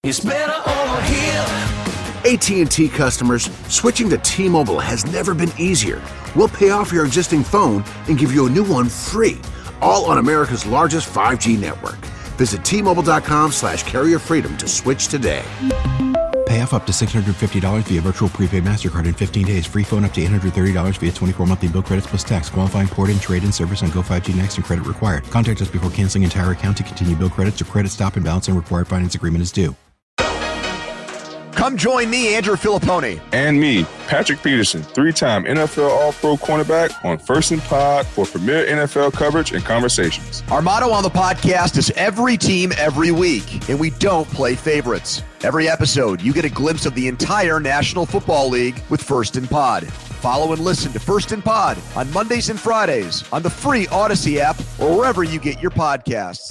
It's better over here. AT&T customers, switching to T-Mobile has never been easier. We'll pay off your existing phone and give you a new one free, all on America's largest 5G network. Visit T-Mobile.com/carrierfreedom to switch today. Pay off up to $650 via virtual prepaid MasterCard in 15 days. Free phone up to $830 via 24 monthly bill credits plus tax. Qualifying port and trade-in service on Go5G Next and credit required. Contact us before canceling entire account to continue bill credits or credit stop and balance and required finance agreement is due. Come join me, Andrew Filippone. And me, Patrick Peterson, 3-time NFL All-Pro cornerback on First and Pod for premier NFL coverage and conversations. Our motto on the podcast is every team, every week, and we don't play favorites. Every episode, you get a glimpse of the entire National Football League with First and Pod. Follow and listen to First and Pod on Mondays and Fridays on the free Odyssey app or wherever you get your podcasts.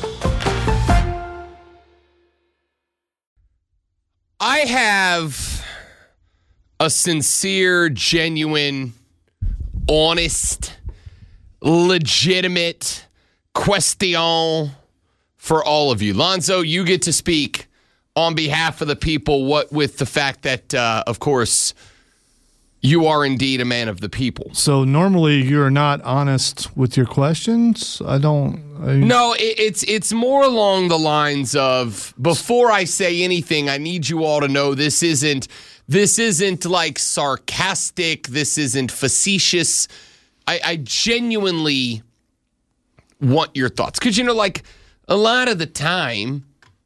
I have a sincere, genuine, honest, legitimate question for all of you. Lonzo, you get to speak on behalf of the people, what with the fact that, of course, you are indeed a man of the people. So normally you're not honest with your questions? No, it's more along the lines of, before I say anything, I need you all to know this isn't like sarcastic. This isn't facetious. I genuinely want your thoughts. Because, like a lot of the time,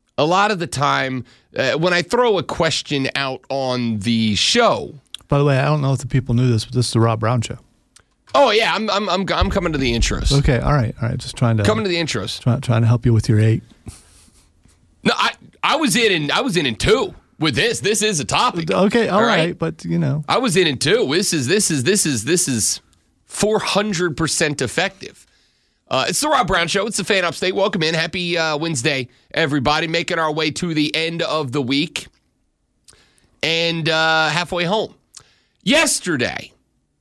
when I throw a question out on the show. By the way, I don't know if the people knew this, but this is the Rob Brown Show. Oh yeah, I'm coming to the intros. Okay, all right. Just trying to coming to the intros. Trying to help you with your 8. No, I was in 2 with this. This is a topic. Okay, all right, but I was in 2. This is 400% effective. It's the Rob Brown Show. It's the Fan Upstate. Welcome in. Happy Wednesday, everybody. Making our way to the end of the week and halfway home. Yesterday,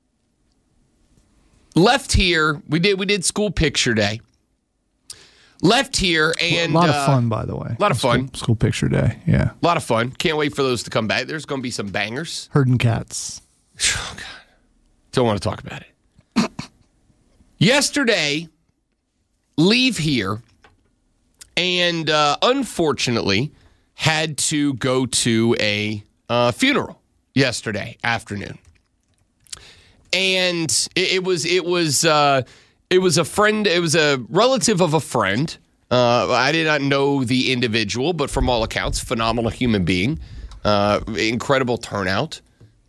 left here. We did school picture day. Left here and a lot of fun, by the way. A lot of fun. School picture day, yeah. A lot of fun. Can't wait for those to come back. There's going to be some bangers. Herding cats. Oh God, don't want to talk about it. Yesterday, leave here, and unfortunately, had to go to a funeral yesterday afternoon. And it was a friend. It was a relative of a friend. I did not know the individual, but from all accounts, phenomenal human being, incredible turnout.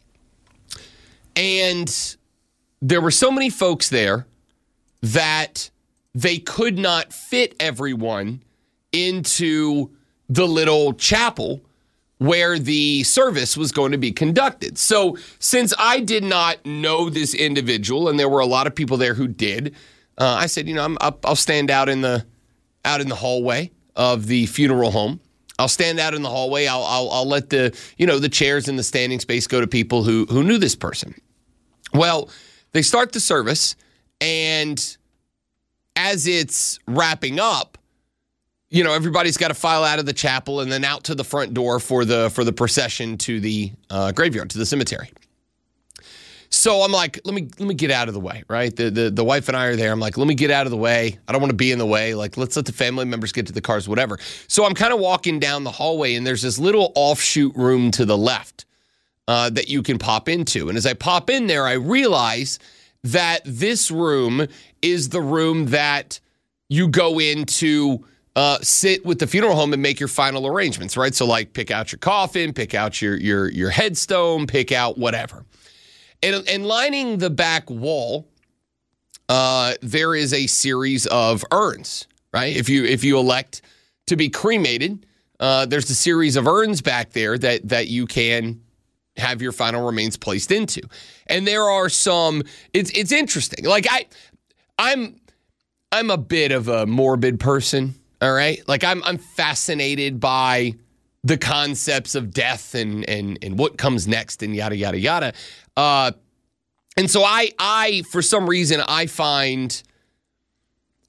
And there were so many folks there that they could not fit everyone into the little chapel where the service was going to be conducted. So since I did not know this individual, and there were a lot of people there who did, I said, I'll stand out in the hallway of the funeral home. I'll stand out in the hallway. I'll let the chairs in the standing space go to people who knew this person. Well, they start the service, and as it's wrapping up, everybody's got to file out of the chapel and then out to the front door for the procession to the graveyard, to the cemetery. So I'm like, let me get out of the way, right? The wife and I are there. I'm like, let me get out of the way. I don't want to be in the way. Like, let's let the family members get to the cars, whatever. So I'm kind of walking down the hallway, and there's this little offshoot room to the left that you can pop into. And as I pop in there, I realize that this room is the room that you go into sit with the funeral home and make your final arrangements, right? So like pick out your coffin, pick out your headstone, pick out whatever. And lining the back wall, there is a series of urns, right? If you elect to be cremated, there's a series of urns back there that you can have your final remains placed into. And there are some, it's interesting. Like I'm a bit of a morbid person. All right. Like I'm fascinated by the concepts of death and what comes next and yada, yada, yada. And so I, for some reason, I find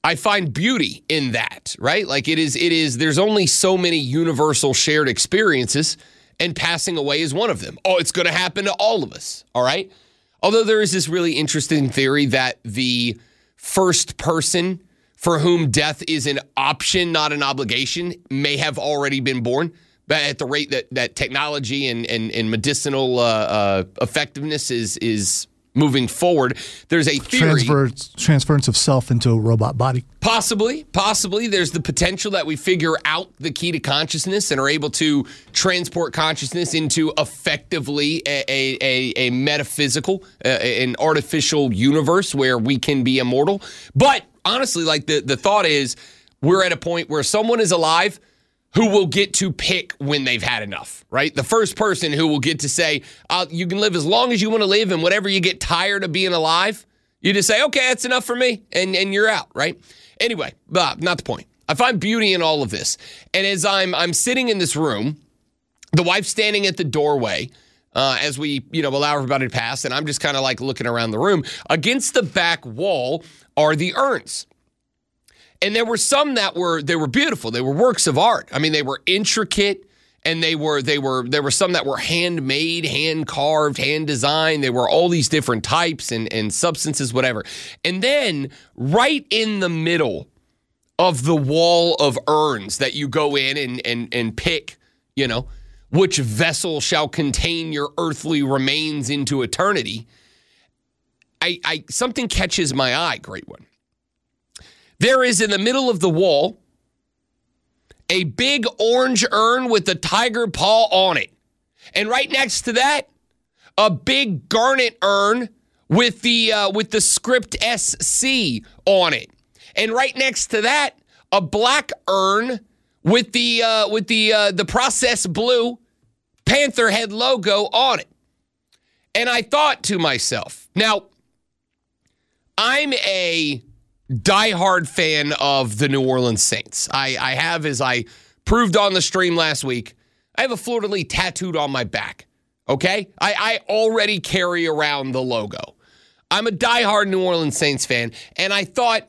I find beauty in that, right? Like it is, there's only so many universal shared experiences, and passing away is one of them. Oh, it's going to happen to all of us, all right? Although there is this really interesting theory that the first person for whom death is an option, not an obligation, may have already been born. But at the rate that technology and medicinal effectiveness is moving forward, there's a theory. Transference of self into a robot body. Possibly. There's the potential that we figure out the key to consciousness and are able to transport consciousness into effectively a metaphysical, an artificial universe where we can be immortal. But honestly, like the thought is, we're at a point where someone is alive who will get to pick when they've had enough, right? The first person who will get to say, you can live as long as you want to live, and whatever you get tired of being alive, you just say, okay, that's enough for me, and you're out, right? Anyway, not the point. I find beauty in all of this. And as I'm sitting in this room, the wife's standing at the doorway as we, allow everybody to pass, and I'm just kind of like looking around the room. Against the back wall are the urns. And there were some that were beautiful. They were works of art. I mean, they were intricate, and there were some that were handmade, hand carved, hand designed. There were all these different types and substances, whatever. And then right in the middle of the wall of urns that you go in and pick, which vessel shall contain your earthly remains into eternity, I something catches my eye, great one. There is in the middle of the wall a big orange urn with the tiger paw on it. And right next to that, a big garnet urn with the script SC on it. And right next to that, a black urn with the process blue Panther head logo on it. And I thought to myself, now, I'm a diehard fan of the New Orleans Saints. I have, as I proved on the stream last week, I have a fleur-de-lis tattooed on my back, okay? I already carry around the logo. I'm a diehard New Orleans Saints fan, and I thought,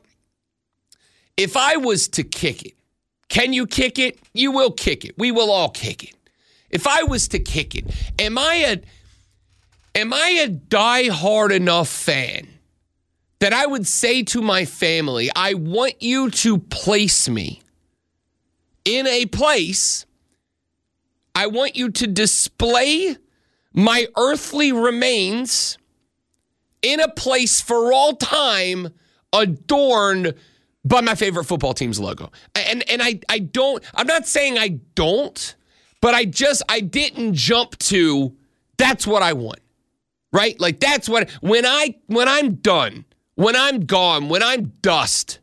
if I was to kick it, can you kick it? You will kick it. We will all kick it. If I was to kick it, am I a diehard enough fan that I would say to my family, I want you to place me in a place, I want you to display my earthly remains in a place for all time adorned by my favorite football team's logo. And I don't, I'm not saying I don't, but I didn't jump to, that's what I want, right? Like that's what, when I'm done, when I'm gone, when I'm dust,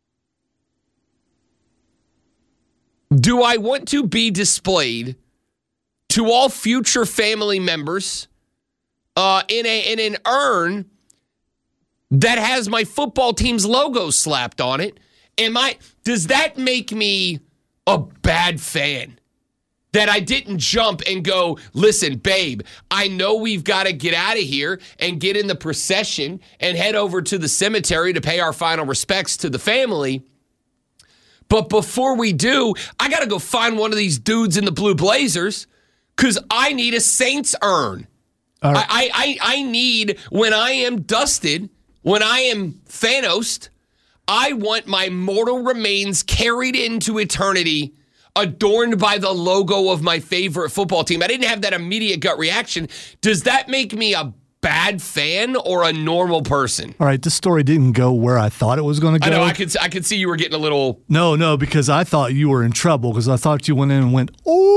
do I want to be displayed to all future family members in an urn that has my football team's logo slapped on it? Does that make me a bad fan? That I didn't jump and go, listen, babe, I know we've got to get out of here and get in the procession and head over to the cemetery to pay our final respects to the family. But before we do, I got to go find one of these dudes in the blue blazers because I need a Saints urn. Right. I need, when I am dusted, when I am Thanos, I want my mortal remains carried into eternity, adorned by the logo of my favorite football team. I didn't have that immediate gut reaction. Does that make me a bad fan or a normal person? All right, this story didn't go where I thought it was going to go. I know, I could see you were getting a little... No, because I thought you were in trouble because I thought you went in and went,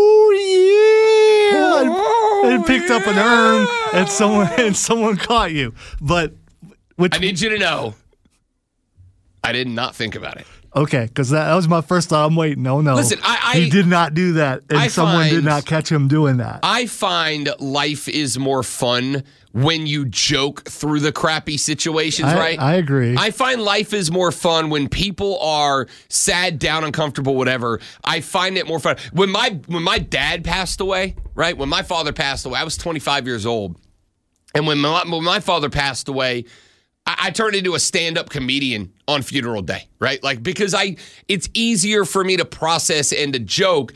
oh, yeah, and picked up an urn and someone caught you. But I need you to know, I did not think about it. Okay, because that was my first thought. I'm waiting. No. Listen, he did not do that, and someone did not catch him doing that. I find life is more fun when you joke through the crappy situations, right? I agree. I find life is more fun when people are sad, down, uncomfortable, whatever. I find it more fun. When my dad passed away, right? When my father passed away, I was 25 years old. And when my father passed away, I turned into a stand-up comedian on funeral day, right? Like, because it's easier for me to process and to joke.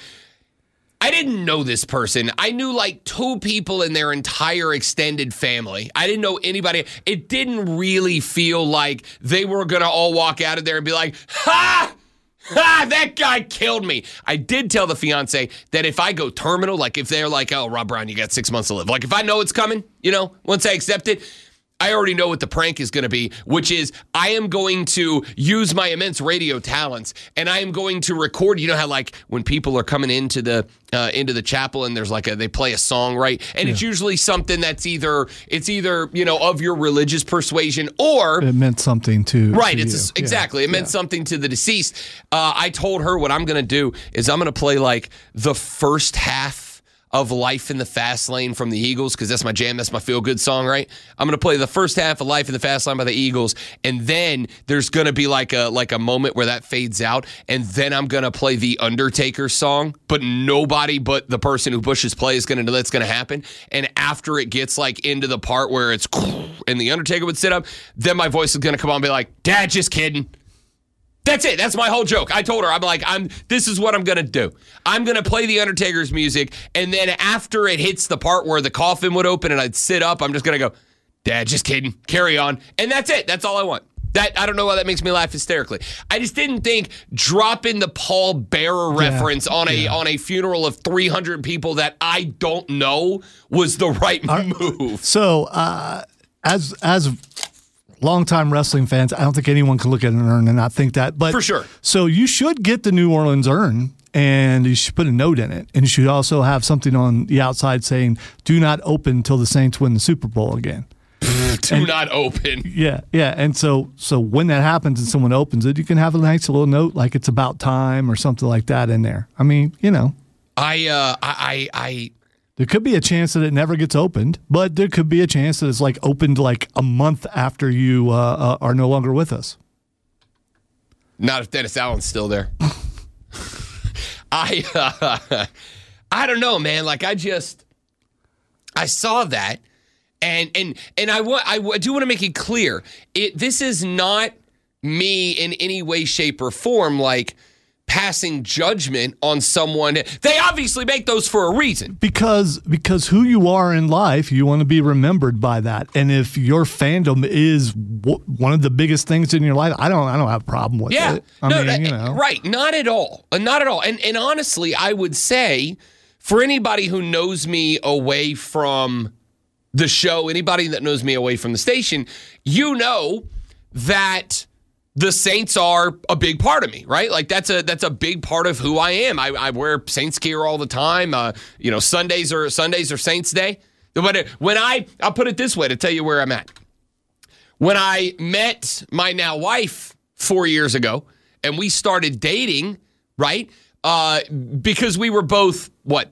I didn't know this person. I knew like 2 people in their entire extended family. I didn't know anybody. It didn't really feel like they were going to all walk out of there and be like, ha! Ha! That guy killed me. I did tell the fiance that if I go terminal, like if they're like, oh, Rob Brown, you got 6 months to live. Like if I know it's coming, once I accept it, I already know what the prank is going to be, which is I am going to use my immense radio talents and I am going to record. You know how like when people are coming into the chapel and there's like they play a song, right? And it's usually something that's either of your religious persuasion or it meant something to right. To It's exactly. It meant something to the deceased. I told her what I'm going to do is I'm going to play like the first half of Life in the Fast Lane from the Eagles, because that's my jam. That's my feel-good song, right? I'm going to play the first half of Life in the Fast Lane by the Eagles, and then there's going to be like a moment where that fades out, and then I'm going to play the Undertaker song, but nobody but the person who pushes play is going to know that's going to happen. And after it gets like into the part where it's and the Undertaker would sit up, then my voice is going to come on and be like, Dad, just kidding. That's it. That's my whole joke. I told her, this is what I'm going to do. I'm going to play the Undertaker's music, and then after it hits the part where the coffin would open and I'd sit up, I'm just going to go, Dad, just kidding. Carry on. And that's it. That's all I want. I don't know why that makes me laugh hysterically. I just didn't think dropping the Paul Bearer reference on a funeral of 300 people that I don't know was the right move. So, as longtime wrestling fans, I don't think anyone can look at an urn and not think that. But for sure. So you should get the New Orleans urn, and you should put a note in it. And you should also have something on the outside saying, do not open until the Saints win the Super Bowl again. Do not open. Yeah. And so when that happens and someone opens it, you can have a nice little note like it's about time or something like that in there. I mean, there could be a chance that it never gets opened, but there could be a chance that it's like opened like a month after you are no longer with us. Not if Dennis Allen's still there. I don't know, man. Like I saw that, and I do want to make it clear. This is not me in any way, shape, or form like passing judgment on someone. They obviously make those for a reason. Because who you are in life, you want to be remembered by that. And if your fandom is one of the biggest things in your life, I don't have a problem with it. Right. Not at all. Not at all. And honestly, I would say for anybody who knows me away from the show, anybody that knows me away from the station, you know that the Saints are a big part of me, right? Like that's a big part of who I am. I wear Saints gear all the time. Sundays are Saints Day. But I'll put it this way to tell you where I'm at. When I met my now wife 4 years ago and we started dating, right? Because we were both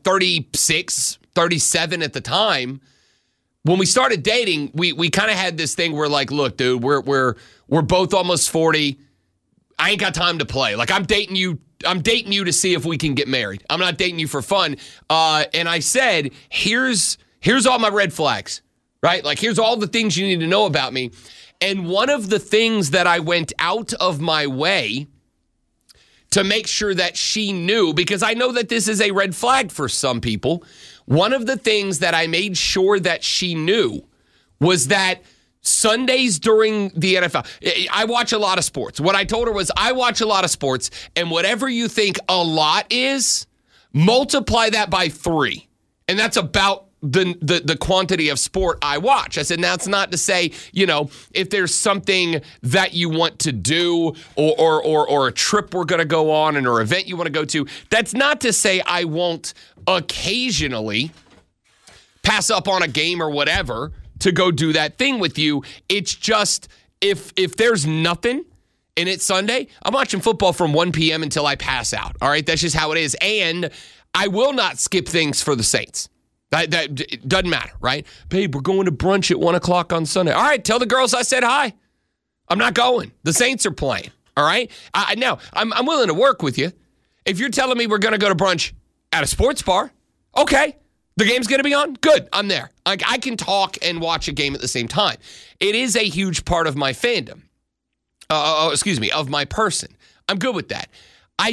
36, 37 at the time. When we started dating, we kind of had this thing where like, look, dude, we're both almost 40. I ain't got time to play. Like I'm dating you to see if we can get married. I'm not dating you for fun. And I said, here's all my red flags, right? Like here's all the things you need to know about me. And one of the things that I went out of my way to make sure that she knew, because I know that this is a red flag for some people, one of the things that I made sure that she knew was that Sundays during the NFL, I watch a lot of sports. What I told her was I watch a lot of sports, and whatever you think a lot is, multiply that by 3. And that's about the quantity of sport I watch. I said, that's not to say, if there's something that you want to do or a trip we're going to go on and or event you want to go to, that's not to say I won't occasionally pass up on a game or whatever to go do that thing with you. It's just if there's nothing and it's Sunday, I'm watching football from 1 p.m. until I pass out. All right, that's just how it is. And I will not skip things for the Saints. That it doesn't matter, right? Babe, we're going to brunch at 1 o'clock on Sunday. All right, tell the girls I said hi. I'm not going. The Saints are playing, all right? Now, I'm willing to work with you. If you're telling me we're going to go to brunch at a sports bar, okay. The game's going to be on? Good. I'm there. Like, I can talk and watch a game at the same time. It is a huge part of my fandom. Of my person. I'm good with that. I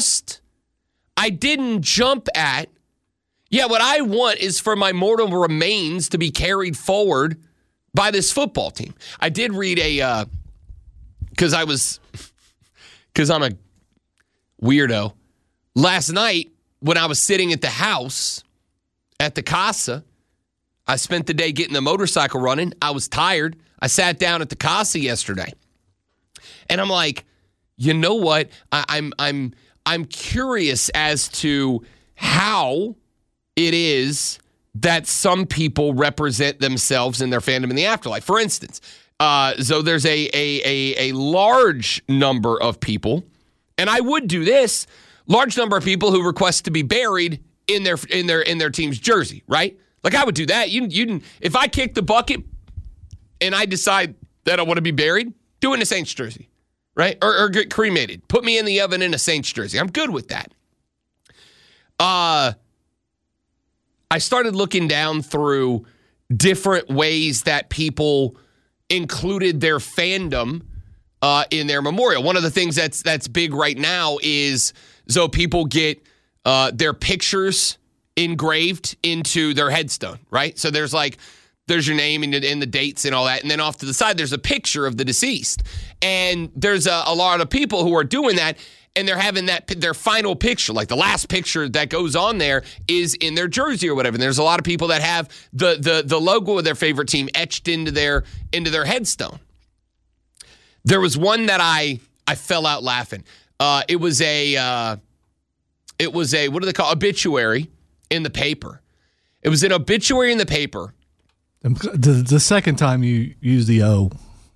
didn't jump at, what I want is for my mortal remains to be carried forward by this football team. I did read because I'm a weirdo. Last night, when I was sitting at the house at the Casa, I spent the day getting the motorcycle running. I was tired. I sat down at the Casa yesterday. And I'm like, you know what? I'm curious as to how it is that some people represent themselves in their fandom in the afterlife. For instance, so there's a large number of people, and I would do this, large number of people who request to be buried in their team's jersey, right? Like, I would do that. You if I kick the bucket and I decide that I want to be buried, do it in a Saints jersey. Right? Or get cremated. Put me in the oven in a Saints jersey. I'm good with that. I started looking down through different ways that people included their fandom in their memorial. One of the things that's big right now is so people get their pictures engraved into their headstone, right? So there's your name and the dates and all that. And then off to the side, there's a picture of the deceased. And there's a lot of people who are doing that, and they're having their final picture, like the last picture that goes on there is in their jersey or whatever. And there's a lot of people that have the logo of their favorite team etched into their headstone. There was one that I fell out laughing. It was a what do they call obituary in the paper. It was an obituary in the paper. The second time you used the O,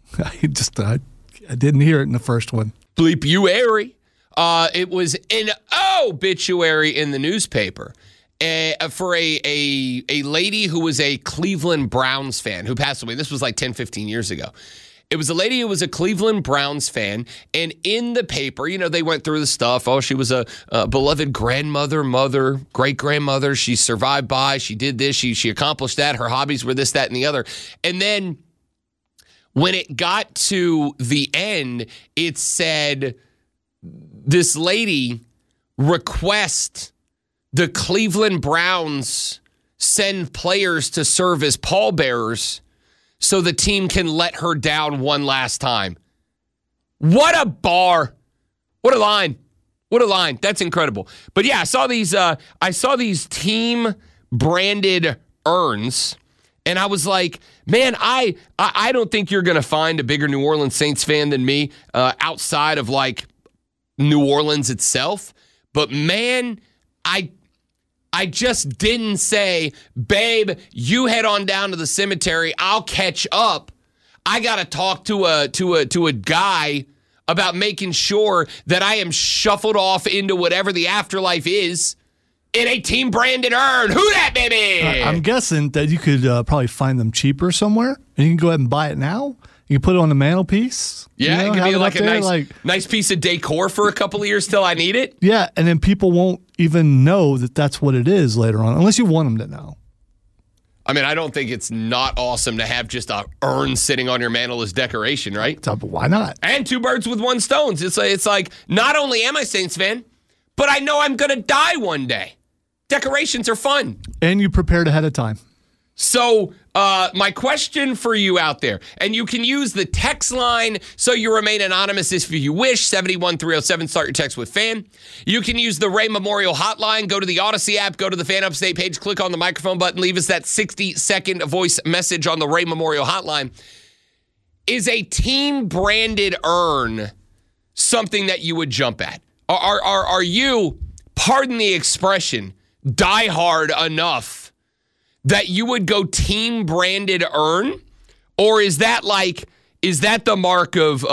I didn't hear it in the first one. Bleep you, Airy. It was an obituary in the newspaper for a lady who was a Cleveland Browns fan who passed away. This was like 10, 15 years ago. It was a lady who was a Cleveland Browns fan, and in the paper, they went through the stuff. Oh, she was a beloved grandmother, mother, great-grandmother. She survived by, she did this, she accomplished that. Her hobbies were this, that, and the other. And then when it got to the end, it said, this lady requests the Cleveland Browns send players to serve as pallbearers so the team can let her down one last time. What a bar. What a line. What a line. That's incredible. But yeah, I saw these team branded urns, and I was like, man, I don't think you're going to find a bigger New Orleans Saints fan than me outside of like New Orleans itself. But man, I just didn't say, babe, you head on down to the cemetery. I'll catch up. I got to talk to a guy about making sure that I am shuffled off into whatever the afterlife is in a team branded urn. Who that, baby? I'm guessing that you could probably find them cheaper somewhere, and you can go ahead and buy it now. You can put it on the mantelpiece. Yeah, it could be like a nice piece of decor for a couple of years till I need it. Yeah, and then people won't even know that that's what it is later on, unless you want them to know. I mean, I don't think it's not awesome to have just a urn sitting on your mantle as decoration, right? So, why not? And two birds with one stone. It's like not only am I a Saints fan, but I know I'm going to die one day. Decorations are fun. And you prepared ahead of time. So my question for you out there, and you can use the text line so you remain anonymous if you wish, 71307, start your text with FAN. You can use the Ray Memorial Hotline. Go to the Odyssey app, go to the FAN Upstate page, click on the microphone button, leave us that 60-second voice message on the Ray Memorial Hotline. Is a team-branded urn something that you would jump at? Are you, pardon the expression, diehard enough that you would go team branded urn? Or is that the mark of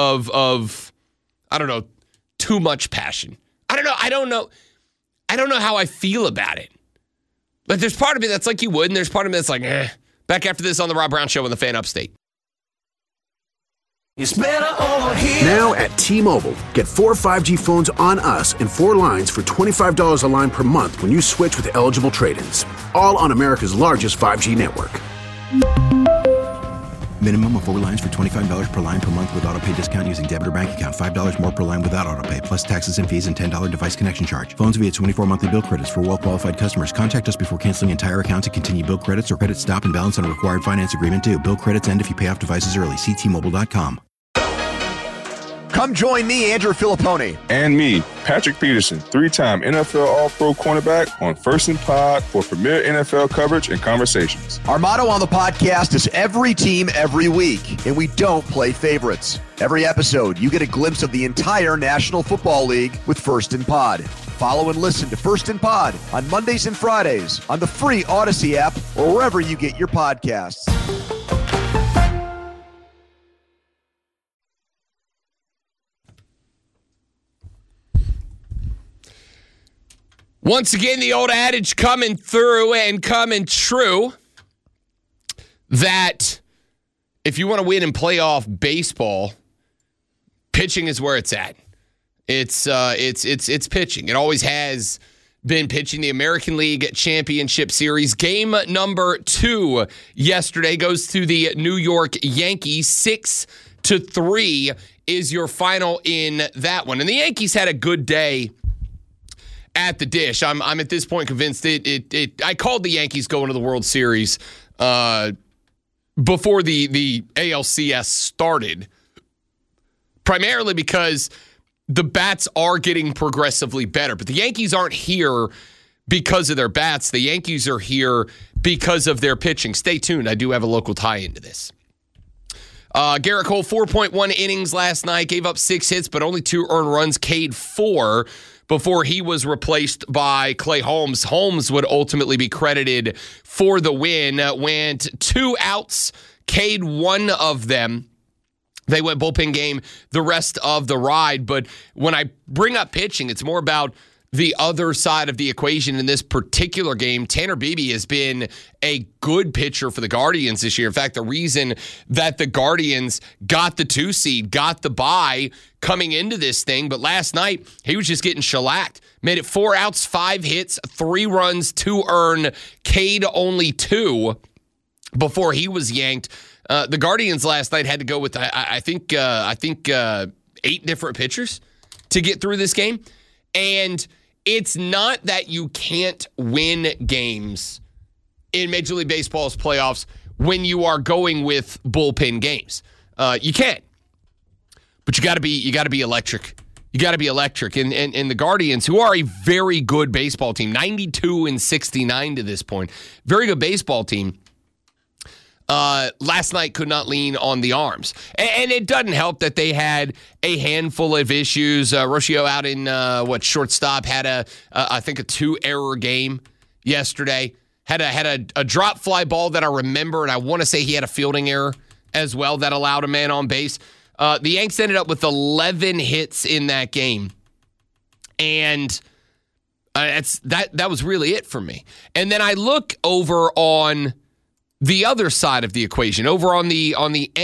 I don't know, too much passion? I don't know how I feel about it. But there's part of me that's like you would, and there's part of me that's like, eh. Back after this on the Rob Brown Show on the FAN Upstate. It's better over here. Now at T-Mobile, get 4 5G phones on us and 4 lines for $25 a line per month when you switch with eligible trade-ins. All on America's largest 5G network. Minimum of 4 lines for $25 per line per month with autopay discount using debit or bank account. $5 more per line without autopay, plus taxes and fees and $10 device connection charge. Phones via 24 monthly bill credits for well-qualified customers. Contact us before canceling entire account to continue bill credits or credit stop and balance on a required finance agreement due. Bill credits end if you pay off devices early. See T-Mobile.com. Come join me, Andrew Filippone. And me, Patrick Peterson, 3-time NFL All-Pro cornerback on First and Pod for premier NFL coverage and conversations. Our motto on the podcast is every team, every week, and we don't play favorites. Every episode, you get a glimpse of the entire National Football League with First and Pod. Follow and listen to First and Pod on Mondays and Fridays on the free Odyssey app or wherever you get your podcasts. Once again, the old adage coming through and coming true that if you want to win in playoff baseball, pitching is where it's at. It's pitching. It always has been pitching. The American League Championship Series game number 2 yesterday goes to the New York Yankees. 6-3 is your final in that one. And the Yankees had a good day at the dish. I'm at this point convinced I called the Yankees going to the World Series before the ALCS started, primarily because the bats are getting progressively better. But the Yankees aren't here because of their bats. The Yankees are here because of their pitching. Stay tuned. I do have a local tie into this. Garrett Cole, 4.1 innings last night, gave up 6 hits, but only 2 earned runs, K'd 4 before he was replaced by Clay Holmes. Holmes would ultimately be credited for the win. Went 2 outs, K'd 1 of them. They went bullpen game the rest of the ride. But when I bring up pitching, it's more about the other side of the equation in this particular game. Tanner Beebe has been a good pitcher for the Guardians this year. In fact, the reason that the Guardians got the 2 seed, got the bye coming into this thing, but last night he was just getting shellacked. Made it 4 outs, 5 hits, 3 runs, 2 earned, K'd only 2 before he was yanked. The Guardians last night had to go with I think 8 different pitchers to get through this game. And it's not that you can't win games in Major League Baseball's playoffs when you are going with bullpen games. You can, but you got to be electric. You got to be electric. And the Guardians, who are a very good baseball team, 92-69 to this point, very good baseball team. Last night could not lean on the arms. And it doesn't help that they had a handful of issues. Rocio out in, shortstop, had I think a 2-error game yesterday. Had a drop fly ball that I remember, and I want to say he had a fielding error as well that allowed a man on base. The Yanks ended up with 11 hits in that game. And that was really it for me. And then I look over on the other side of the equation, over on the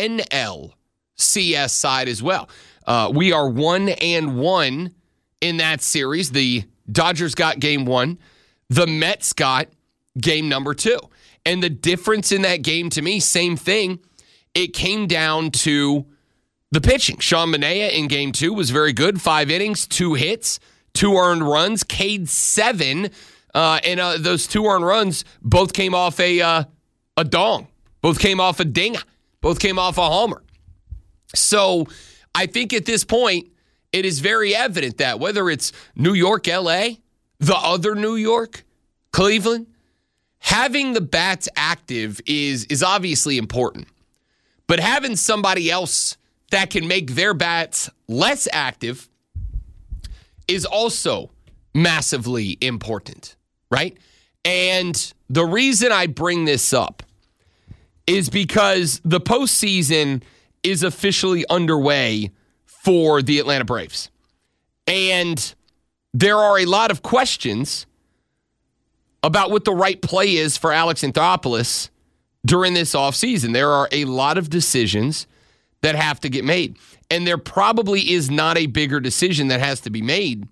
NLCS side as well. We are 1-1 in that series. The Dodgers got game 1. The Mets got game number 2. And the difference in that game to me, same thing. It came down to the pitching. Sean Manaea in game 2 was very good. 5 innings, 2 hits, 2 earned runs, K'd 7. And those 2 earned runs both came off a dong. Both came off a ding. Both came off a homer. So I think at this point, it is very evident that whether it's New York, L.A., the other New York, Cleveland, having the bats active is obviously important. But having somebody else that can make their bats less active is also massively important, right? And the reason I bring this up is because the postseason is officially underway for the Atlanta Braves. And there are a lot of questions about what the right play is for Alex Anthopoulos during this offseason. There are a lot of decisions that have to get made. And there probably is not a bigger decision that has to be made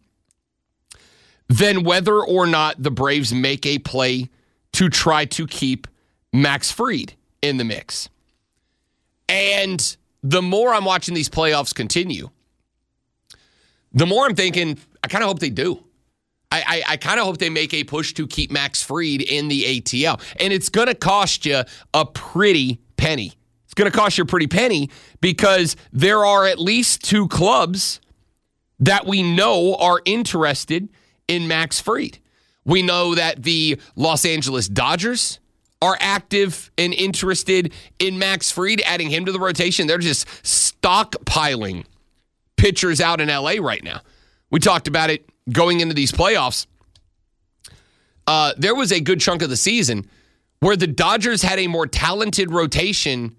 than whether or not the Braves make a play to try to keep Max Fried in the mix. And the more I'm watching these playoffs continue, the more I'm thinking, I kind of hope they do. I kind of hope they make a push to keep Max Fried in the ATL. And it's going to cost you a pretty penny. It's going to cost you a pretty penny because there are at least 2 clubs that we know are interested in Max Fried. We know that the Los Angeles Dodgers are active and interested in Max Fried, adding him to the rotation. They're just stockpiling pitchers out in LA right now. We talked about it going into these playoffs. There was a good chunk of the season where the Dodgers had a more talented rotation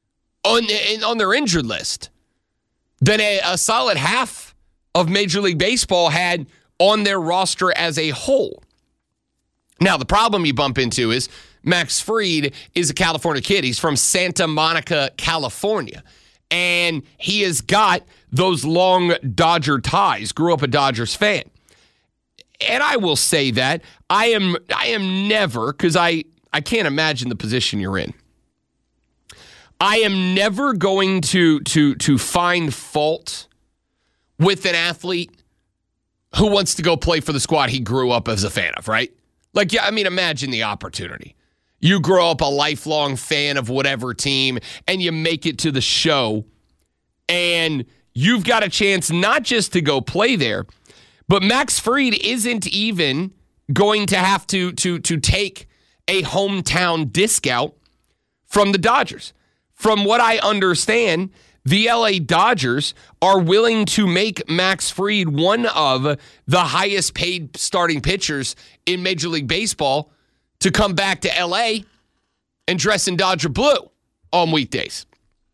on their injured list than a solid half of Major League Baseball had on their roster as a whole. Now, the problem you bump into is Max Fried is a California kid. He's from Santa Monica, California. And he has got those long Dodger ties, grew up a Dodgers fan. And I will say that I am never, because I can't imagine the position you're in. I am never going to find fault with an athlete who wants to go play for the squad he grew up as a fan of, right? Like, yeah, I mean, imagine the opportunity. You grow up a lifelong fan of whatever team, and you make it to the show, and you've got a chance not just to go play there, but Max Fried isn't even going to have to take a hometown discount from the Dodgers. From what I understand, the LA Dodgers are willing to make Max Fried one of the highest paid starting pitchers in Major League Baseball to come back to LA and dress in Dodger blue on weekdays.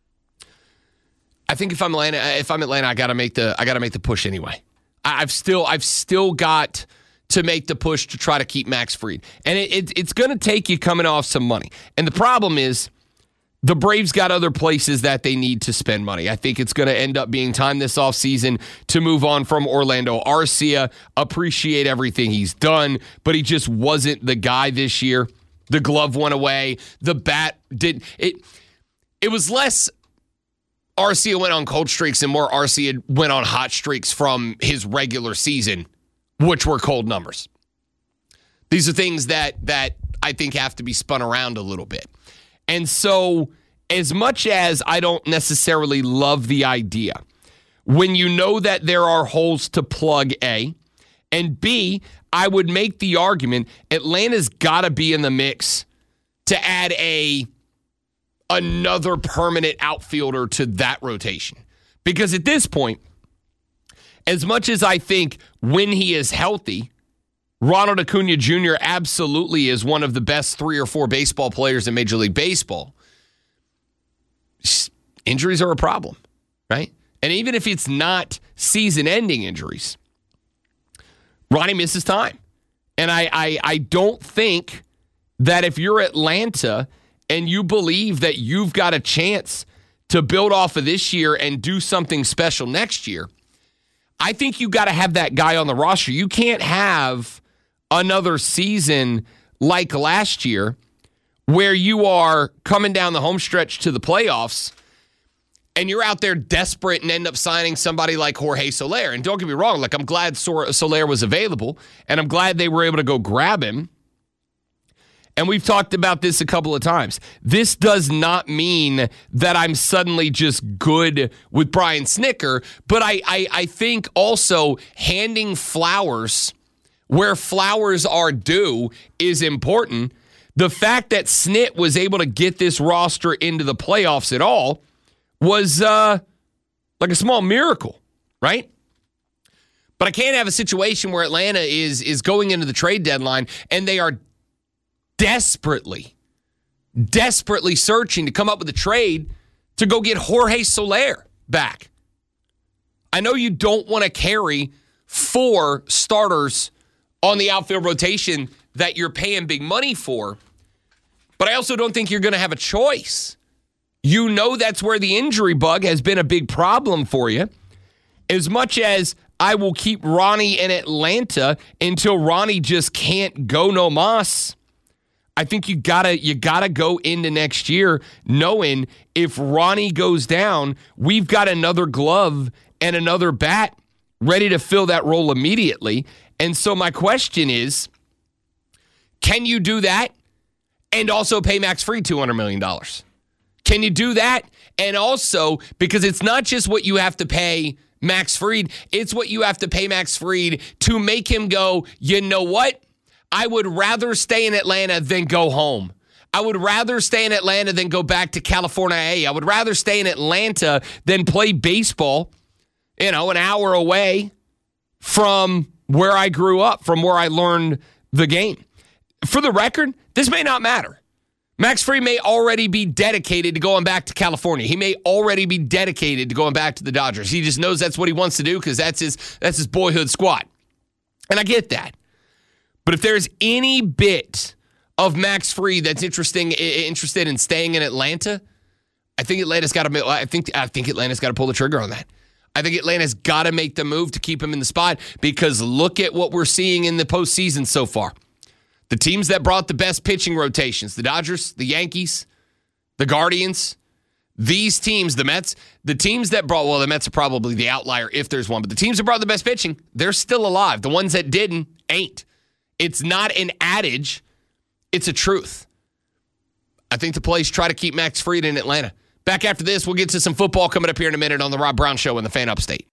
I think if I'm Atlanta, I gotta make the push anyway. I've still got to make the push to try to keep Max Fried. And it's going to take you coming off some money. And the problem is the Braves got other places that they need to spend money. I think it's going to end up being time this offseason to move on from Orlando Arcia. Appreciate everything he's done, but he just wasn't the guy this year. The glove went away. The bat didn't. It was less Arcia went on cold streaks and more Arcia went on hot streaks from his regular season, which were cold numbers. These are things that I think have to be spun around a little bit. And so, as much as I don't necessarily love the idea, when you know that there are holes to plug, A, and B, I would make the argument Atlanta's got to be in the mix to add another permanent outfielder to that rotation. Because at this point, as much as I think when he is healthy, Ronald Acuna Jr. absolutely is one of the best 3 or 4 baseball players in Major League Baseball, injuries are a problem, right? And even if it's not season-ending injuries, Ronnie misses time. And I don't think that if you're Atlanta and you believe that you've got a chance to build off of this year and do something special next year, I think you got to have that guy on the roster. You can't have another season like last year where you are coming down the home stretch to the playoffs and you're out there desperate and end up signing somebody like Jorge Soler. And don't get me wrong, like I'm glad Soler was available and I'm glad they were able to go grab him. And we've talked about this a couple of times. This does not mean that I'm suddenly just good with Brian Snitker, but I think also handing flowers where flowers are due is important. The fact that Snit was able to get this roster into the playoffs at all was like a small miracle, right? But I can't have a situation where Atlanta is going into the trade deadline and they are desperately searching to come up with a trade to go get Jorge Soler back. I know you don't want to carry 4 starters on the outfield rotation that you're paying big money for, but I also don't think you're going to have a choice You know that's where the injury bug has been a big problem for you. As much as I will keep Ronnie in Atlanta until Ronnie just can't go no mas, I think you gotta go into next year knowing if Ronnie goes down, we've got another glove and another bat ready to fill that role immediately. And so my question is, can you do that and also pay Max Fried $200 million? Can you do that? And also, because it's not just what you have to pay Max Fried, it's what you have to pay Max Fried to make him go, you know what? I would rather stay in Atlanta than go home. I would rather stay in Atlanta than go back to California. I would rather stay in Atlanta than play baseball, an hour away from where I grew up, from where I learned the game. For the record, this may not matter. Max Fried may already be dedicated to going back to California. He may already be dedicated to going back to the Dodgers. He just knows that's what he wants to do because that's his boyhood squad. And I get that. But if there's any bit of Max Fried that's interested in staying in Atlanta, I think Atlanta's got to. I think Atlanta's got to pull the trigger on that. I think Atlanta's got to make the move to keep him in the spot because look at what we're seeing in the postseason so far. The teams that brought the best pitching rotations, the Dodgers, the Yankees, the Guardians, these teams, the Mets, the teams that brought, well, the Mets are probably the outlier if there's one, but the teams that brought the best pitching, they're still alive. The ones that didn't, ain't. It's not an adage. It's a truth. I think the plays try to keep Max Fried in Atlanta. Back after this, we'll get to some football coming up here in a minute on the Rob Brown Show in the Fan Upstate.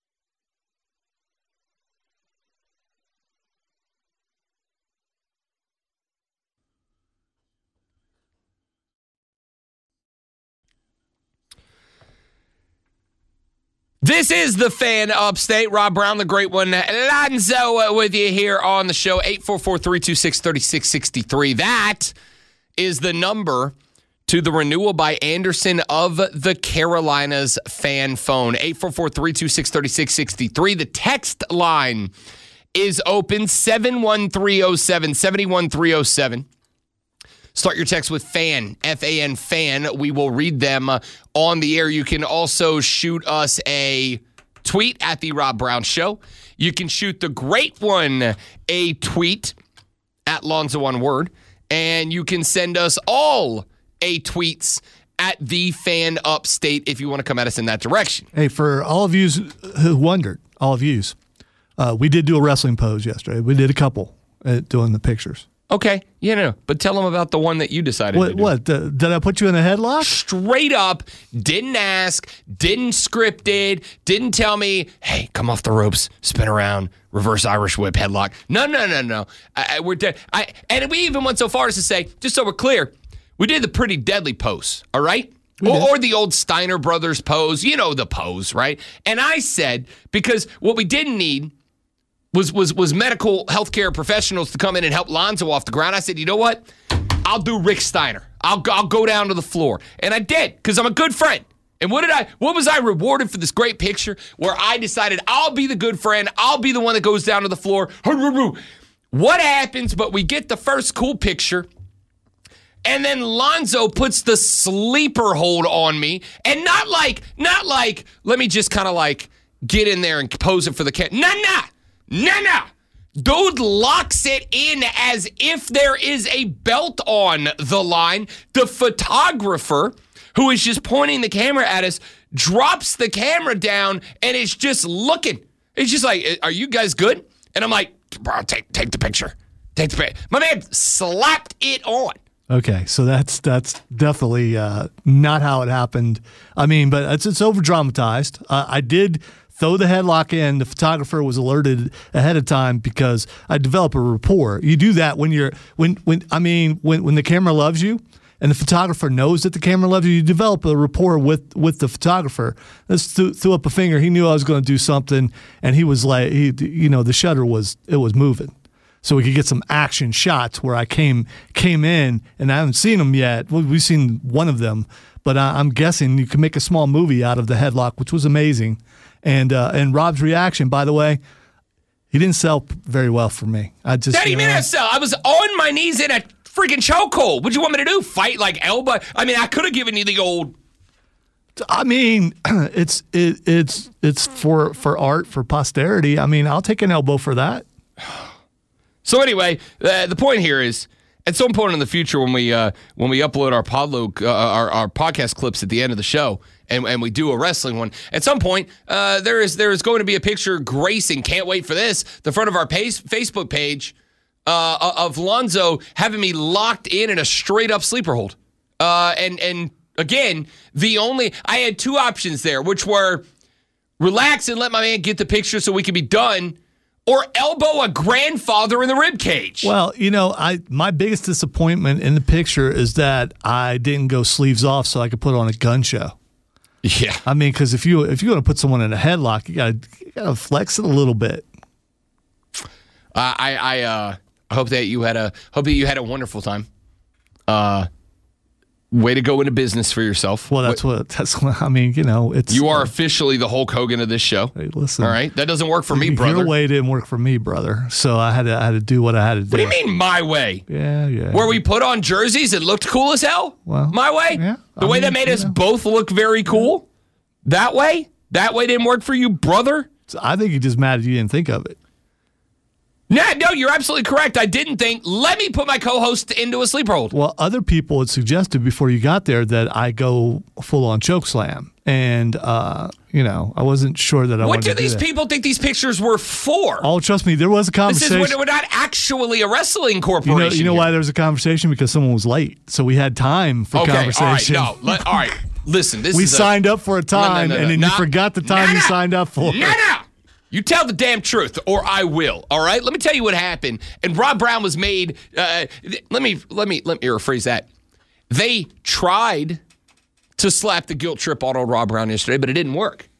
This is the Fan Upstate. Rob Brown, the great one, Lonzo with you here on the show. 844-326-3663. That is the number to the renewal by Anderson of the Carolinas fan phone. 844-326-3663. The text line is open, 71307, 71307. Start your text with FAN, F-A-N, FAN. We will read them on the air. You can also shoot us a tweet at The Rob Brown Show. You can shoot the great one a tweet at Lonzo One Word. And you can send us all a tweets at The Fan Upstate if you want to come at us in that direction. Hey, for all of you who wondered, we did do a wrestling pose yesterday. We did a couple doing the pictures. Okay, but tell them about the one that you decided to do. What? Did I put you in a headlock? Straight up, didn't ask, didn't script it, didn't tell me, hey, come off the ropes, spin around, reverse Irish whip, headlock. No. We're dead. And we even went so far as to say, just so we're clear, we did the pretty deadly pose, all right? Or the old Steiner Brothers pose, the pose, right? And I said, because what we didn't need was medical healthcare professionals to come in and help Lonzo off the ground. I said, you know what? I'll do Rick Steiner. I'll go down to the floor. And I did, because I'm a good friend. And what was I rewarded for this great picture where I decided I'll be the good friend. I'll be the one that goes down to the floor. What happens, but we get the first cool picture, and then Lonzo puts the sleeper hold on me, and not like, let me just kind of like get in there and pose it for the camera. Nah. Dude locks it in as if there is a belt on the line. The photographer, who is just pointing the camera at us, drops the camera down and is just looking. It's just like, are you guys good? And I'm like, bro, take the picture. Take the picture. My man slapped it on. Okay, so that's definitely not how it happened. I mean, but it's over-dramatized. I did throw the headlock in. The photographer was alerted ahead of time because I develop a rapport. You do that when the camera loves you and the photographer knows that the camera loves you. You develop a rapport with the photographer. Just threw up a finger. He knew I was going to do something, and he was like, the shutter was moving. So we could get some action shots where I came in, and I haven't seen them yet. We've seen one of them, but I'm guessing you can make a small movie out of the headlock, which was amazing. And Rob's reaction, by the way, he didn't sell very well for me. Daddy, man, I was on my knees in a freaking chokehold. What'd you want me to do? Fight like elbow? I mean, I could have given you the old I mean, it's for art, for posterity. I mean, I'll take an elbow for that. So anyway, the point here is, at some point in the future, when we upload our our podcast clips at the end of the show, and we do a wrestling one, at some point there is going to be a picture gracing. Can't wait for this. The front of our Facebook page of Lonzo having me locked in a straight up sleeper hold. And again, I had two options there, which were relax and let my man get the picture so we can be done, or elbow a grandfather in the rib cage. Well, my biggest disappointment in the picture is that I didn't go sleeves off so I could put on a gun show. Yeah, I mean, because if you're going to put someone in a headlock, you gotta flex it a little bit. I hope that you had a wonderful time. Way to go into business for yourself. Well, that's what I mean. It's you are officially the Hulk Hogan of this show. Hey, listen, all right, that doesn't work for me, brother. Your way didn't work for me, brother. So I had to do what I had to do. What do you mean, my way? Yeah. Where we put on jerseys and looked cool as hell. Well, my way. Yeah, the way that made us both look very cool. That way didn't work for you, brother. So I think you're just mad you didn't think of it. No, you're absolutely correct. I didn't think, let me put my co-host into a sleeper hold. Well, other people had suggested before you got there that I go full-on choke slam. And, I wasn't sure that I wanted to do What do these people think these pictures were for? Oh, trust me, there was a conversation. We're not actually a wrestling corporation. You know why there was a conversation? Because someone was late. So we had time for conversation. All right. Listen, we signed up for a time, and then you forgot the time you signed up for. No. You tell the damn truth, or I will. All right. Let me tell you what happened. And Rob Brown was made. Let me rephrase that. They tried to slap the guilt trip on Rob Brown yesterday, but it didn't work.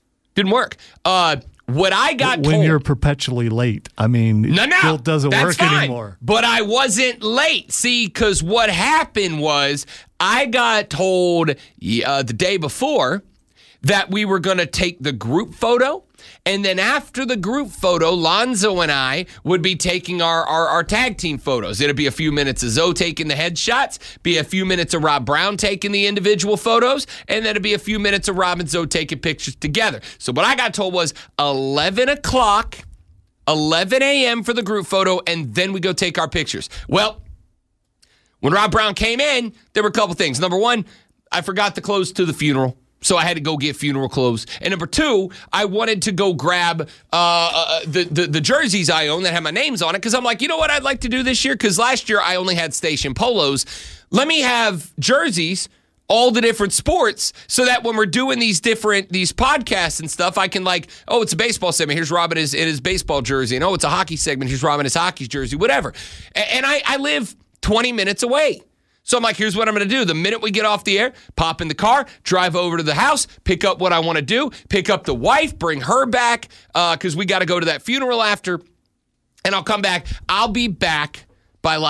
What I got when told, you're perpetually late, I mean, guilt doesn't work fine, anymore. But I wasn't late. See, because what happened was I got told the day before that we were going to take the group photo. And then after the group photo, Lonzo and I would be taking our tag team photos. It'd be a few minutes of Zoe taking the headshots, be a few minutes of Rob Brown taking the individual photos, and then it'd be a few minutes of Rob and Zoe taking pictures together. So what I got told was 11 o'clock, 11 a.m. for the group photo, and then we go take our pictures. Well, when Rob Brown came in, there were a couple things. Number one, I forgot the clothes to the funeral. So I had to go get funeral clothes. And number two, I wanted to go grab the jerseys I own that have my names on it, because I'm like, you know what I'd like to do this year? Because last year I only had station polos. Let me have jerseys, all the different sports, so that when we're doing these podcasts and stuff, I can it's a baseball segment. Here's Rob in his baseball jersey. And it's a hockey segment. Here's Rob in his hockey jersey, whatever. And I live 20 minutes away. So I'm like, here's what I'm going to do. The minute we get off the air, pop in the car, drive over to the house, pick up what I want to do, pick up the wife, bring her back, because we got to go to that funeral after, and I'll come back. I'll be back by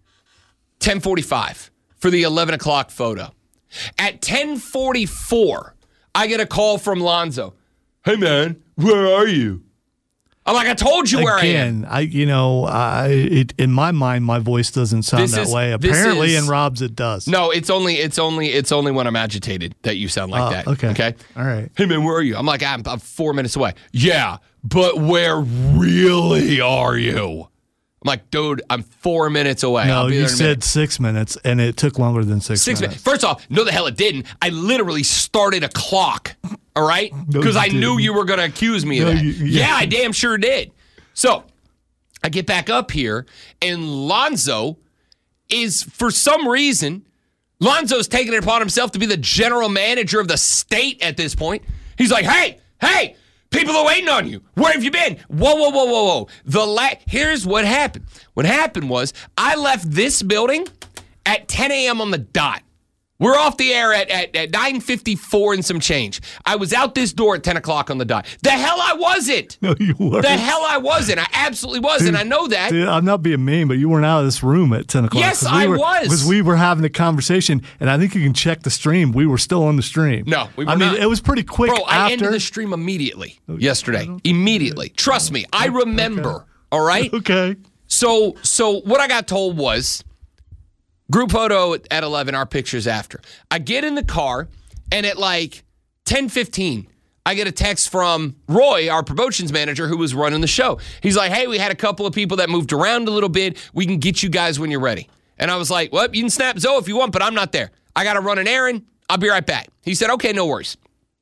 10:45 for the 11 o'clock photo. At 10:44, I get a call from Lonzo. Hey, man, where are you? I'm like, I told you where I am. In my mind, my voice doesn't sound that way. Apparently, in Rob's, it does. No, it's only when I'm agitated that you sound like that. Okay. All right. Hey, man, where are you? I'm like, I'm 4 minutes away. Yeah, but where really are you? I'm like, dude, I'm 4 minutes away. No, you said 6 minutes, and it took longer than 6 minutes. First off, no, the hell it didn't. I literally started a clock. All right? Because I knew you were going to accuse me of that. Yeah, I damn sure did. So I get back up here, and Lonzo is, for some reason, Lonzo's taking it upon himself to be the general manager of the state at this point. He's like, hey, people are waiting on you. Where have you been? Whoa. Here's what happened. What happened was I left this building at 10 a.m. on the dot. We're off the air at 9:54 and some change. I was out this door at 10 o'clock on the dot. The hell I wasn't. No, you weren't. The hell I wasn't. I absolutely wasn't. I know that. Dude, I'm not being mean, but you weren't out of this room at 10 o'clock. Yes, I was. Because we were having a conversation, and I think you can check the stream. We were still on the stream. No, we were not. It was pretty quick. Bro, I ended the stream immediately yesterday. Immediately. Trust me. I remember. Okay. All right? Okay. So what I got told was, group photo at 11, our pictures after. I get in the car, and at 10:30, 10:15, I get a text from Roy, our promotions manager, who was running the show. He's like, hey, we had a couple of people that moved around a little bit. We can get you guys when you're ready. And I was like, well, you can snap Zoe if you want, but I'm not there. I got to run an errand. I'll be right back. He said, okay, no worries.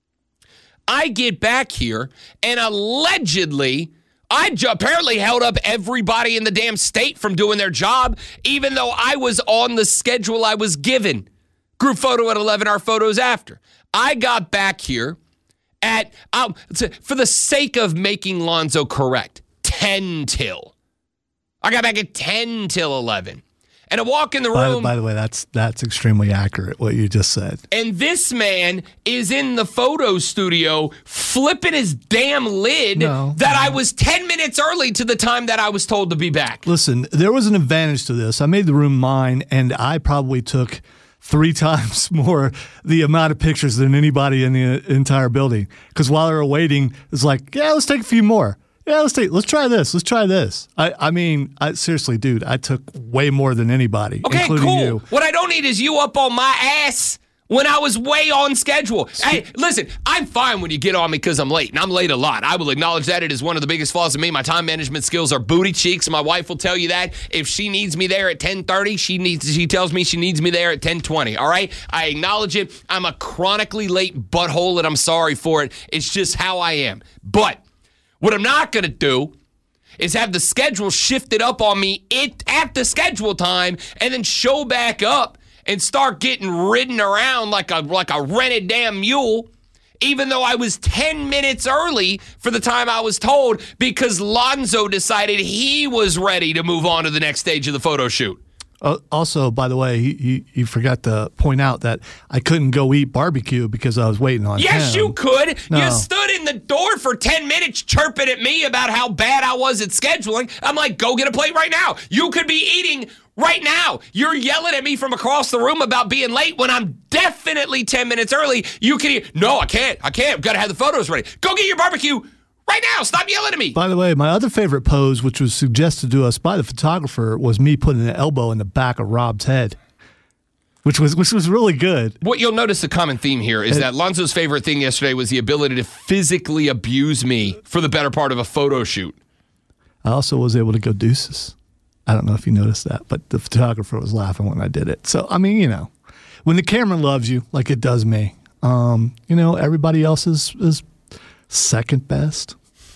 I get back here, and allegedly, I apparently held up everybody in the damn state from doing their job, even though I was on the schedule I was given. Group photo at 11, our photos after. I got back here at, for the sake of making Lonzo correct, 10 till. I got back at 10 till 11. And I walk in the room. By the way, that's extremely accurate, what you just said. And this man is in the photo studio flipping his damn lid that I was 10 minutes early to the time that I was told to be back. Listen, there was an advantage to this. I made the room mine, and I probably took 3 times more the amount of pictures than anybody in the entire building. Because while they were waiting, it's like, yeah, let's take a few more. Yeah, let's try this. Let's try this. I mean, seriously, dude, I took way more than anybody, including cool. you. What I don't need is you up on my ass when I was way on schedule. Hey, listen, I'm fine when you get on me because I'm late, and I'm late a lot. I will acknowledge that. It is one of the biggest flaws of me. My time management skills are booty cheeks. My wife will tell you that. If she needs me there at 10:30, she tells me she needs me there at 10:20, all right? I acknowledge it. I'm a chronically late butthole, and I'm sorry for it. It's just how I am. But what I'm not going to do is have the schedule shifted up on me at the schedule time and then show back up and start getting ridden around like a rented damn mule, even though I was 10 minutes early for the time I was told because Lonzo decided he was ready to move on to the next stage of the photo shoot. Also, by the way, you forgot to point out that I couldn't go eat barbecue because I was waiting on him. Yes, you could. No. You stood in the door for 10 minutes chirping at me about how bad I was at scheduling. I'm like, go get a plate right now. You could be eating right now. You're yelling at me from across the room about being late when I'm definitely 10 minutes early. You can eat. No, I can't. I've got to have the photos ready. Go get your barbecue right now. Stop yelling at me. By the way, my other favorite pose, which was suggested to us by the photographer, was me putting an elbow in the back of Rob's head, which was really good. What you'll notice the common theme here is that Lonzo's favorite thing yesterday was the ability to physically abuse me for the better part of a photo shoot. I also was able to go deuces. I don't know if you noticed that, but the photographer was laughing when I did it. So, I mean, when the camera loves you like it does me, everybody else is second best.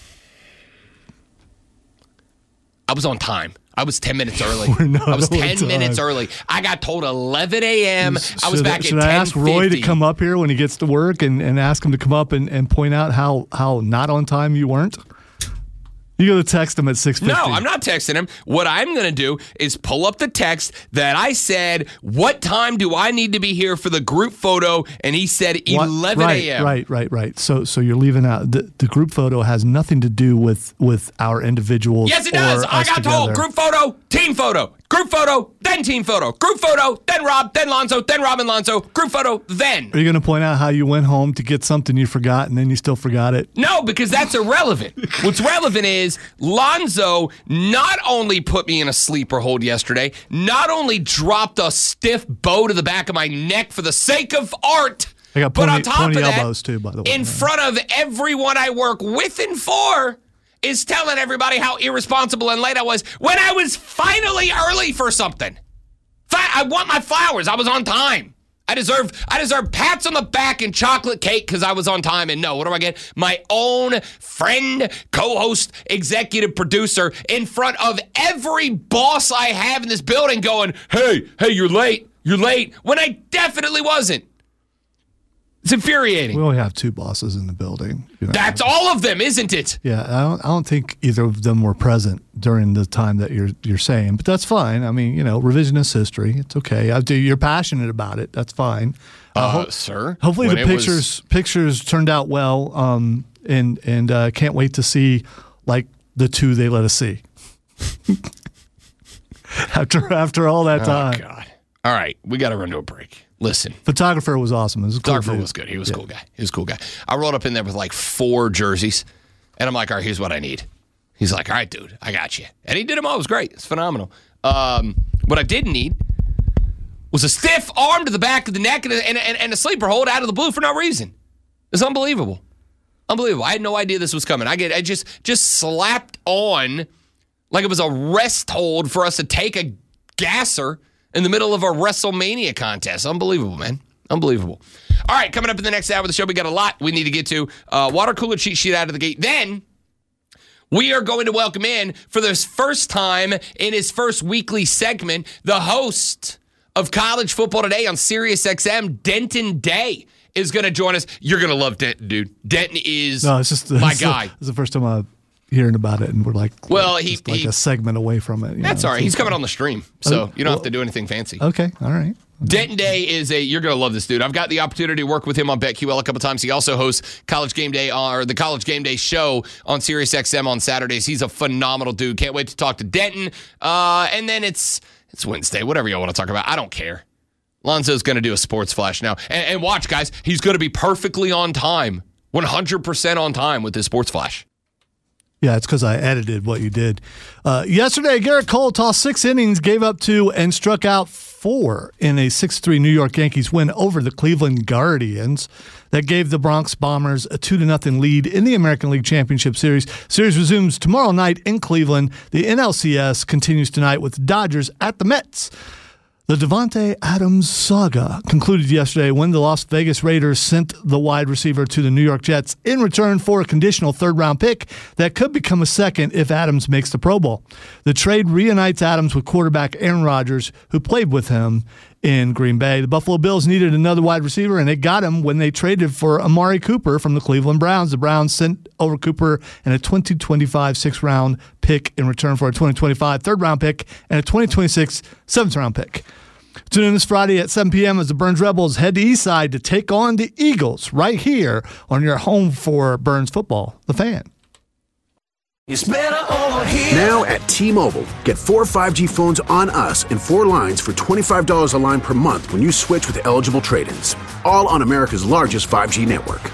I was on time. I was 10 minutes early. I was 10 minutes early. I got told 11 a.m. I was back at 10:50. Should I ask Roy to come up here when he gets to work and ask him to come up and point out how not on time you weren't? You got to text him at 6:50. No, I'm not texting him. What I'm going to do is pull up the text that I said, what time do I need to be here for the group photo? And he said 11 a.m. Right. So you're leaving out. The group photo has nothing to do with our individuals. Yes, it does. I got told group photo, team photo. Group photo, then team photo. Group photo, then Rob, then Lonzo, then Rob and Lonzo. Group photo, then. Are you going to point out how you went home to get something you forgot and then you still forgot it? No, because that's irrelevant. What's relevant is Lonzo not only put me in a sleeper hold yesterday, not only dropped a stiff bow to the back of my neck for the sake of art, I got but on top of that, elbows too, by the way, in front of everyone I work with and for, is telling everybody how irresponsible and late I was when I was finally early for something. I want my flowers. I was on time. I deserve pats on the back and chocolate cake because I was on time. And no, what do I get? My own friend, co-host, executive producer in front of every boss I have in this building going, hey, you're late, when I definitely wasn't. It's infuriating. We only have 2 bosses in the building. That's all of them, isn't it? Yeah, I don't think either of them were present during the time that you're saying, but that's fine. I mean, revisionist history. It's okay. You're passionate about it. That's fine. Sir. Hopefully the pictures turned out well. And can't wait to see like the 2 they let us see after all that time. Oh God! All right, we got to run to a break. Listen. Photographer was awesome. Photographer was good. He was a cool guy. He was a cool guy. I rolled up in there with like 4 jerseys, and I'm like, all right, here's what I need. He's like, all right, dude, I got you. And he did them all. It was great. It's phenomenal. What I didn't need was a stiff arm to the back of the neck and a sleeper hold out of the blue for no reason. It's unbelievable. Unbelievable. I had no idea this was coming. I just slapped on like it was a rest hold for us to take a gasser in the middle of a WrestleMania contest. Unbelievable, man. Unbelievable. All right, coming up in the next hour of the show, we got a lot we need to get to. Water cooler cheat sheet out of the gate. Then we are going to welcome in, for the first time in his first weekly segment, the host of College Football Today on SiriusXM, Denton Day, is going to join us. You're going to love Denton, dude. Denton is my guy. It's the first time I'm hearing about it, and we're like, just like a segment away from it. That's all right. He's coming on the stream, so you don't have to do anything fancy. Okay, all right. Denton Day you're going to love this dude. I've got the opportunity to work with him on BetQL a couple times. He also hosts College Game Day, or the College Game Day show on SiriusXM on Saturdays. He's a phenomenal dude. Can't wait to talk to Denton. And then it's Wednesday, whatever y'all want to talk about. I don't care. Lonzo's going to do a sports flash now. And watch, guys, he's going to be perfectly on time, 100% on time with his sports flash. Yeah, it's because I edited what you did. Yesterday, Garrett Cole tossed 6 innings, gave up 2, and struck out 4 in a 6-3 New York Yankees win over the Cleveland Guardians. That gave the Bronx Bombers a 2-0 lead in the American League Championship Series. Series resumes tomorrow night in Cleveland. The NLCS continues tonight with the Dodgers at the Mets. The Davante Adams saga concluded yesterday when the Las Vegas Raiders sent the wide receiver to the New York Jets in return for a conditional third-round pick that could become a second if Adams makes the Pro Bowl. The trade reunites Adams with quarterback Aaron Rodgers, who played with him in Green Bay. The Buffalo Bills needed another wide receiver, and they got him when they traded for Amari Cooper from the Cleveland Browns. The Browns sent over Cooper and a 2025 6th-round pick in return for a 2025 3rd-round pick and a 2026 7th-round pick. Tune in this Friday at 7 p.m. as the Burns Rebels head to Eastside to take on the Eagles right here on your home for Burns football, The Fan. It's better over here. Now at T-Mobile, get 4 5G phones on us and 4 lines for $25 a line per month when you switch with eligible trade-ins. All on America's largest 5G network.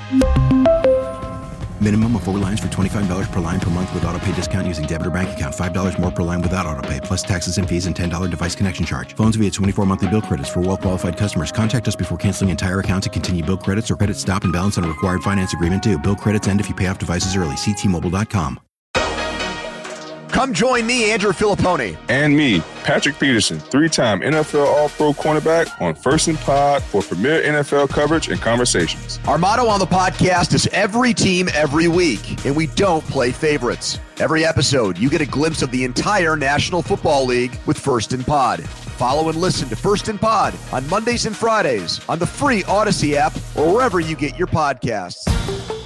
Minimum of 4 lines for $25 per line per month with autopay discount using debit or bank account. $5 more per line without autopay, plus taxes and fees and $10 device connection charge. Phones via 24 monthly bill credits for well-qualified customers. Contact us before canceling entire account to continue bill credits or credit stop and balance on a required finance agreement due. Bill credits end if you pay off devices early. See T-Mobile.com. Come join me, Andrew Filippone. And me, Patrick Peterson, 3-time NFL All-Pro cornerback on First and Pod for premier NFL coverage and conversations. Our motto on the podcast is every team, every week, and we don't play favorites. Every episode, you get a glimpse of the entire National Football League with First and Pod. Follow and listen to First and Pod on Mondays and Fridays on the free Odyssey app or wherever you get your podcasts.